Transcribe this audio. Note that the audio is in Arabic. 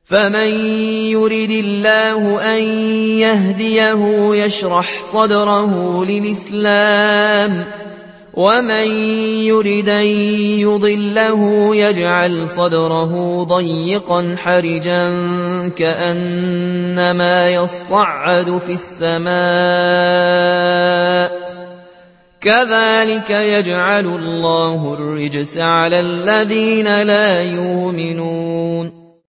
فمن يرد الله أن يهديه يشرح صدره للإسلام ومن يرد أن يضله يجعل صدره ضيقا حرجا كأنما يصعد في السماء كذلك يجعل الله الرجس على الذين لا يؤمنون